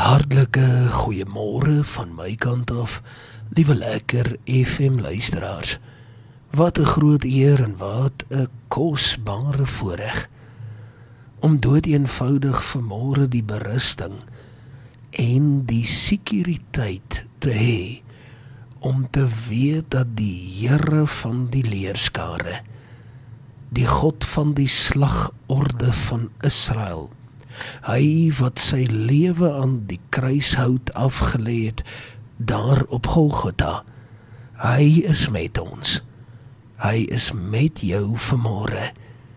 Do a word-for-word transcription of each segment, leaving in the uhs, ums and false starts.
Hartlike goeiemôre van my kant af, liewe lekker F M luisteraars. Wat 'n groot eer en wat 'n kosbare voorreg om doodeenvoudig vanmôre die berusting en die sekuriteit te hê om te weet dat die Here van die leerskare, die God van die slagorde van Israel, hy wat sy lewe aan die kruishout afgelê het, daar op Golgotha, hy is met ons. Hy is met jou vanmôre.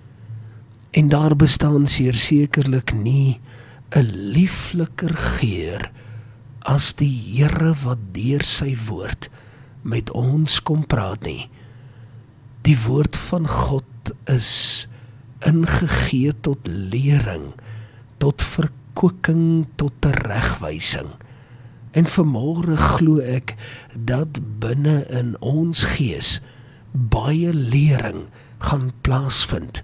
En daar bestaan seer sekerlik nie 'n liefliker geur as die Here wat deur sy woord met ons kom praat nie. Die woord van God is ingegee tot lering, tot verkwikking, tot teregwysing. En vanmôre glo ek dat binne in ons gees baie lering gaan plaasvind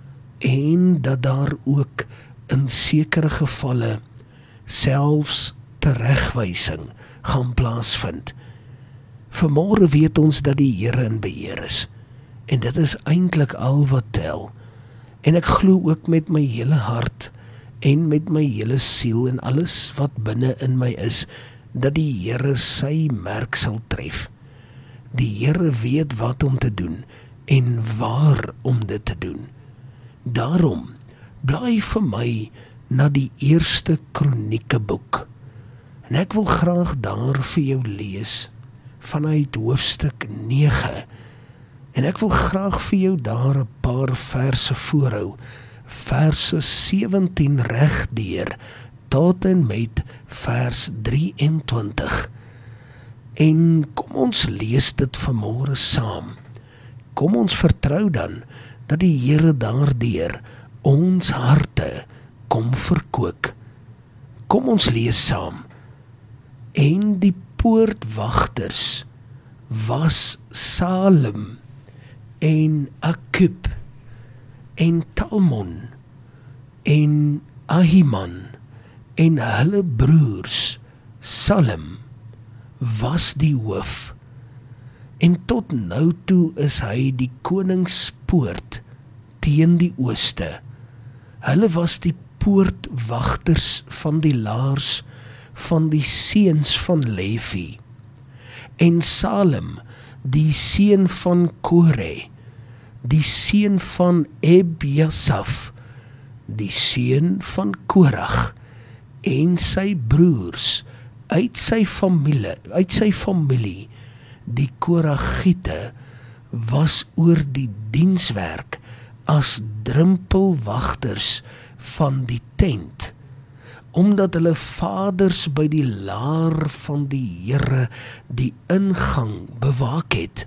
en dat daar ook in sekere gevalle selfs teregwysing gaan plaasvind. Vanmôre weet ons dat die Here in beheer is en dit is eintlik al wat tel. En ek glo ook met my hele hart en met my hele siel en alles wat binne in my is, dat die Here sy merk sal tref. Die Here weet wat om te doen en waar om dit te doen. Daarom, blaai vir my na die eerste Kroniekeboek. En ek wil graag daar vir jou lees vanuit hoofstuk nege. En ek wil graag vir jou daar 'n paar verse voorhou, verse sewentien regdeur tot en met vers drieëntwintig. En kom ons lees dit vanmôre saam. Kom ons vertrou dan dat die Here daardeur ons harte kom verkoop. Kom ons lees saam. En die poortwagters was Salem en Akub en Talmon en Ahiman en hulle broers. Salem was die hoof, en tot nou toe is hy die koningspoort teen die ooste. Hulle was die poortwagters van die laars van die seuns van Levi, en Salem, die seun van Kore, die seun van Ebiasaf, die seun van Korag, en sy broers, uit sy familie, uit sy familie, die Koragiete, was oor die dienswerk as drempelwagters van die tent, omdat hulle vaders by die laar van die Here die ingang bewaak het.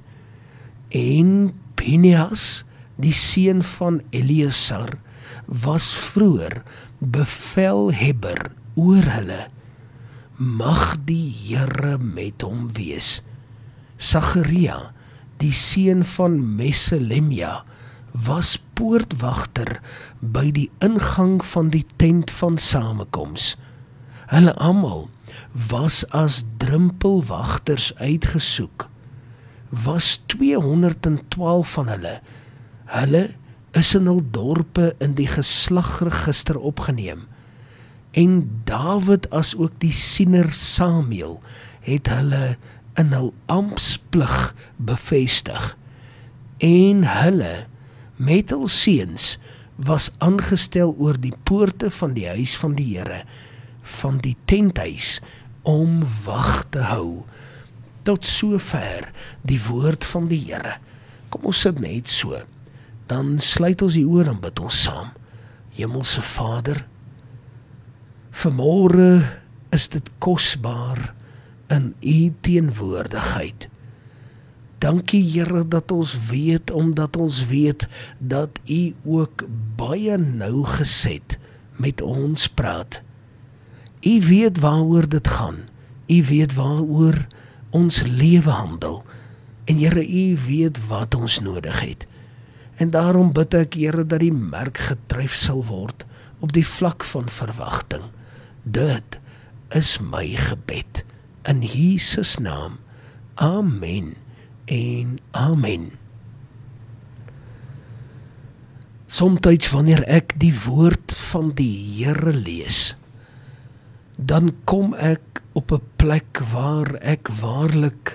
En Phinehas, die seun van Eleasar, was vroeër bevelhebber oor hulle. Mag die Here met hom wees. Sagaria, die seun van Meselemia, was poortwagter by die ingang van die tent van samekoms. Hulle almal was as drempelwagters uitgesoek. Was tweehonderdtwaalf van hulle. Hulle is in hul dorpe in die geslagregister opgeneem. En Dawid as ook die siener Samuel het hulle in hul amptsplig bevestig. En hulle met hul seuns was aangestel oor die poorte van die huis van die Here, van die tenthuis, om wag te hou. Tot sover die woord van die Here. Kom ons sit net so, dan sluit ons die oor en bid ons saam. Hemelse Vader, vanmôre is dit kosbaar in U teenwoordigheid. Dankie Here dat ons weet, omdat ons weet dat U ook baie nougeset met ons praat. U weet waaroor dit gaan. U weet waaroor ons lewe handel. En Here, U weet wat ons nodig het. En daarom bid ek, Here, dat die merk getref sal word op die vlak van verwagting. Dit is my gebed. In Jesus naam. Amen en amen. Somtyds wanneer ek die woord van die Here lees, dan kom ek op 'n plek waar ek waarlik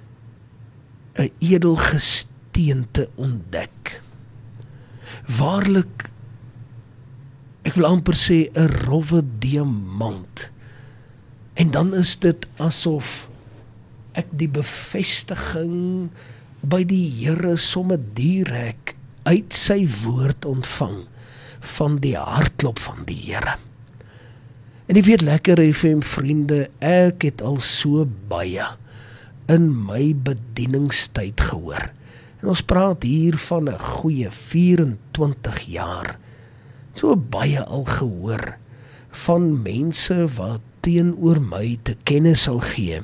'n edelgesteente ontdek. Waarlik, ek wil amper sê 'n rowwe diamant. En dan is dit asof ek die bevestiging by die Here somme direk uit sy woord ontvang van die hartklop van die Here. En jy weet lekker F M vriende, ek het al so baie in my bedieningstyd gehoor. En ons praat hier van 'n goeie vyf en twintig jaar. So baie al gehoor van mense wat teenoor my te kenne sal gee,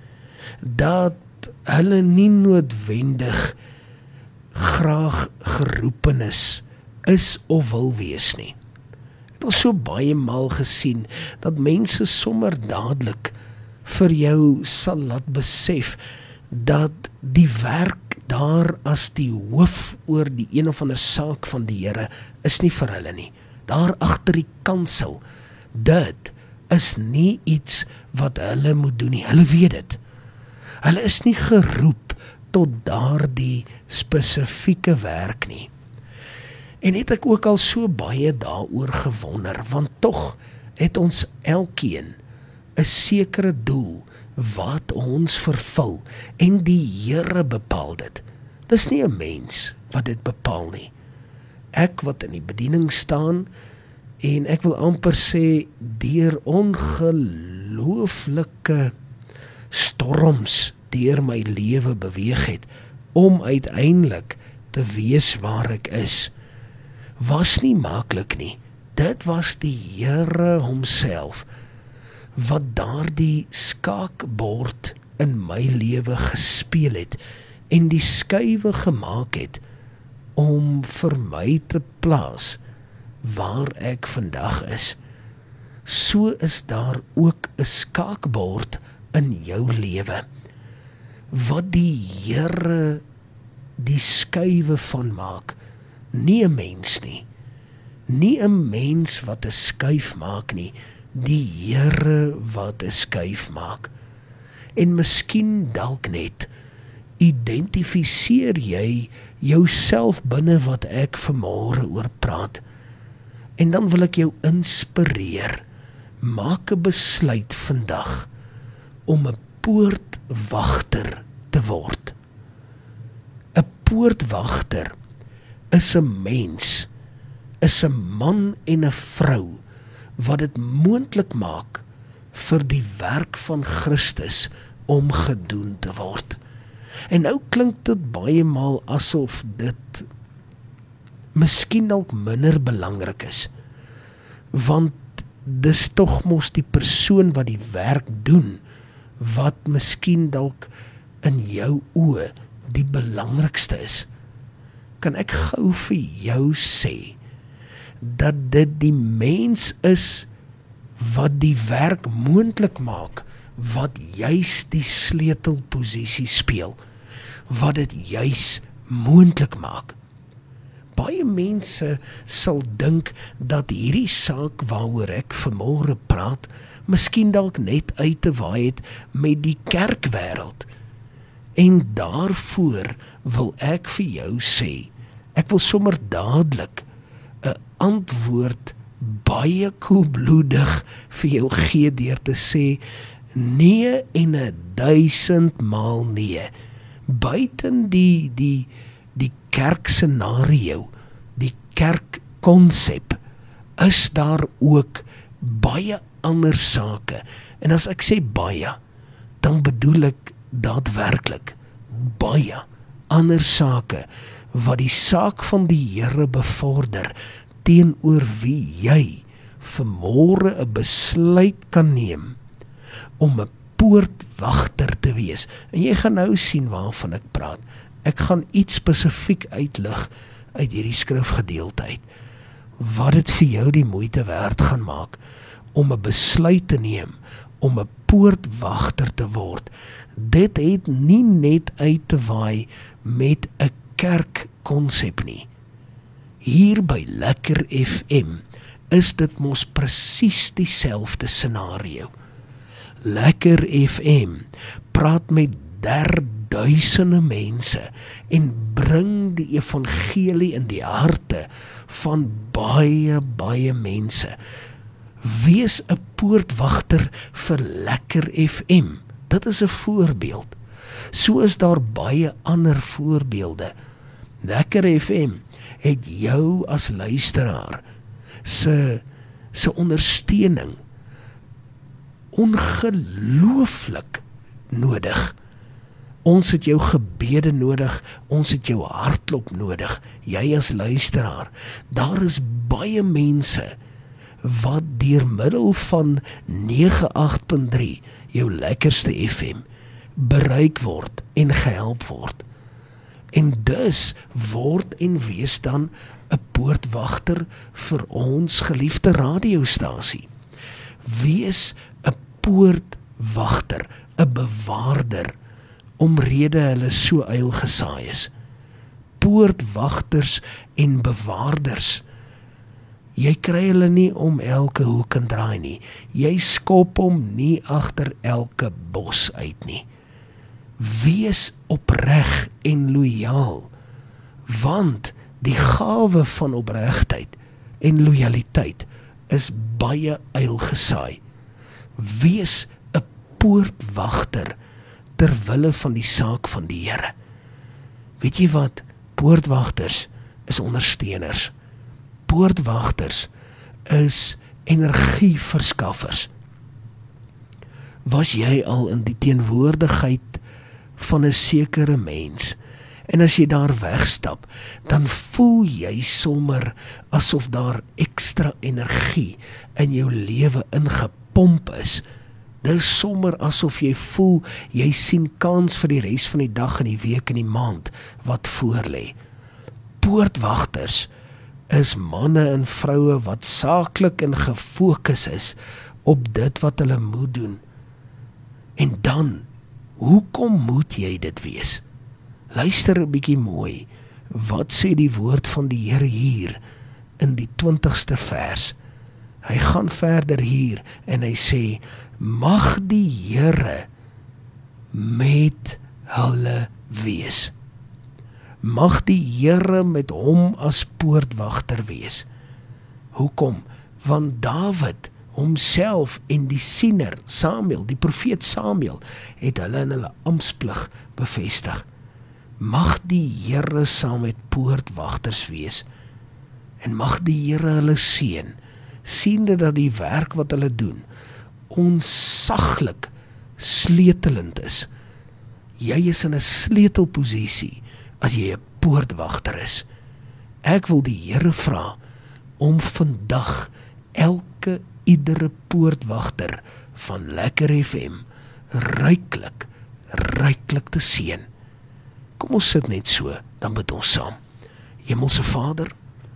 dat hulle nie noodwendig graag geroepenis is of wil wees nie. Ek het al so baie maal gesien, dat mense sommer dadelik vir jou sal laat besef, dat die werk daar as die hoof oor die een of ander saak van die Here, is nie vir hulle nie. Daar agter die kansel, dit is nie iets wat hulle moet doen nie, hulle weet dit. Hulle is nie geroep tot daardie spesifieke werk nie. En het ek ook al so baie daaroor gewonder, want tog het ons elkeen 'n sekere doel wat ons vervul, en die Here bepaal dit. Dis nie 'n mens wat dit bepaal nie. Ek wat in die bediening staan, en ek wil amper sê, deur ongelooflike storms deur my lewe beweeg het, om uiteindelik te wees waar ek is, was nie maklik nie. Dit was die Here homself, wat daardie skaakbord in my lewe gespeel het, en die skuwe gemaak het, om vir my te plaas, waar ek vandag is. So is daar ook 'n skaakbord in jou lewe, wat die Here die skuwe van maak, nie 'n mens nie, nie 'n mens wat 'n skuif maak nie, die Here wat 'n skuif maak. En miskien dalk net, identifiseer jy jouself binne wat ek vanmôre oor praat, en dan wil ek jou inspireer, maak 'n besluit vandag, om 'n poortwagter te word. 'n Poortwagter is 'n mens, is 'n man en 'n vrou, wat dit moontlik maak vir die werk van Christus om gedoen te word. En nou klink dit baie maal asof dit miskien dalk minder belangrik is, want dis tog mos die persoon wat die werk doen, wat miskien dalk in jou oë die belangrikste is. Kan ek gou vir jou sê, dat dit die mens is, wat die werk moontlik maak, wat juis die sleutelposisie speel, wat dit juis moontlik maak. Baie mense sal dink dat hierdie saak waaroor ek vanmôre praat, miskien dalk net uit te waai het met die kerkwêreld. En daarvoor wil ek vir jou sê, ek wil sommer dadelik 'n antwoord baie koelbloedig vir jou gee deur te sê, nee en 'n duisend maal nee. Buiten die, die, die kerkscenario, die kerkkonsep, is daar ook baie ander sake. En as ek sê baie, dan bedoel ek daadwerklik baie ander sake, wat die saak van die Here bevorder, teenoor wie jy vanmôre 'n besluit kan neem, om 'n poortwagter te wees. En jy gaan nou sien waarvan ek praat. Ek gaan iets spesifiek uitlig uit hierdie skrifgedeelte uit, wat dit vir jou die moeite werd gaan maak, om 'n besluit te neem, om 'n poortwagter te word. Dit het nie net uit te waai met 'n kerkkonsep nie. Hier by Lekker F M is dit mos presies dieselfde scenario. Lekker F M praat met derduisende mense en bring die evangelie in die harte van baie, baie mense. Wees 'n poortwagter vir Lekker F M. Dit is 'n voorbeeld. So is daar baie ander voorbeelde. Lekker F M het jou as luisteraar se se ondersteuning ongelooflik nodig. Ons het jou gebede nodig, ons het jou hartklop nodig, jy as luisteraar. Daar is baie mense wat deur middel van nege agt punt drie, jou lekkerste F M, bereik word en gehelp word. En dus word en wees dan 'n poortwagter vir ons geliefde radiostasie. Wees 'n poortwagter, 'n bewaarder, omrede hulle so uil gesaai is. Poortwagters en bewaarders, jy kry hulle nie om elke hoek en draai nie. Jy skop hom nie agter elke bos uit nie. Wees opreg en loyaal, want die gawe van opregtheid en lojaliteit is baie uil gesaai. Wees 'n poortwagter ter wille van die saak van die Here. Weet jy wat? Poortwagters is ondersteuners. Poortwagters is energieverskaffers. Was jy al in die teenwoordigheid van 'n sekere mens, en as jy daar wegstap, dan voel jy sommer asof daar ekstra energie in jou lewe ingepomp is. Dit is sommer asof jy voel, jy sien kans vir die res van die dag en die week en die maand wat voorlê. Poortwagters is manne en vroue wat saaklik en gefokus is op dit wat hulle moet doen. En dan, hoekom moet jy dit wees? Luister 'n bietjie mooi. Wat sê die woord van die Here hier in die twintigste vers? Hy gaan verder hier en hy sê, mag die Here met hulle wees. Mag die Here met hom as poortwagter wees. Hoekom? Want Dawid homself en die siener Samuel, die profeet Samuel, het hulle in hulle amptsplig bevestig. Mag die Here saam met poortwagters wees, en mag die Here hulle seën, siende dat die werk wat hulle doen onsaglik sleutelend is. Jy is in 'n sleutelposisie as jy 'n poortwagter is. Ek wil die Here vra om vandag elke iedere poortwagter van Lekker F M ryklik, ryklik te seën. Kom ons sit net so, dan bid ons saam. Hemelse Vader,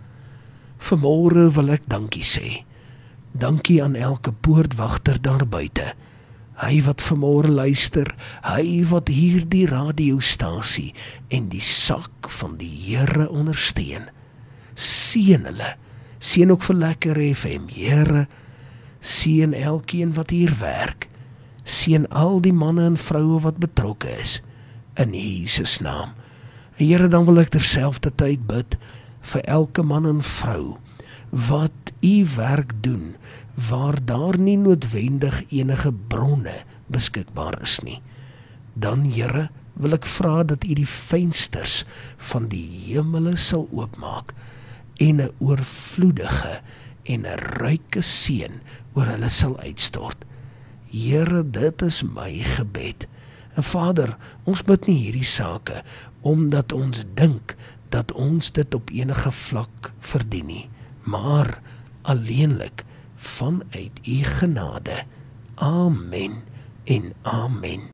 vanmôre wil ek dankie sê. Dankie aan elke poortwagter daar buite. Hy wat vanmôre luister, hy wat hierdie radiostasie en die sak van die Here ondersteun. Seën hulle. Seën ook vir Lekker F M, Here. Seën elkeen wat hier werk. Seën al die manne en vroue wat betrokke is. In Jesus naam. En Here, dan wil ek terselfdertyd bid vir elke man en vrou wat u werk doen, waar daar nie noodwendig enige bronne beskikbaar is nie. Dan, Here, wil ek vra dat u die vensters van die hemele sal oopmaak en 'n oorvloedige en 'n ryke seën oor hulle sal uitstort. Here, dit is my gebed. En Vader, ons bid nie hierdie sake omdat ons dink dat ons dit op enige vlak verdien nie, maar alleenlik vanuit u genade. Amen en amen.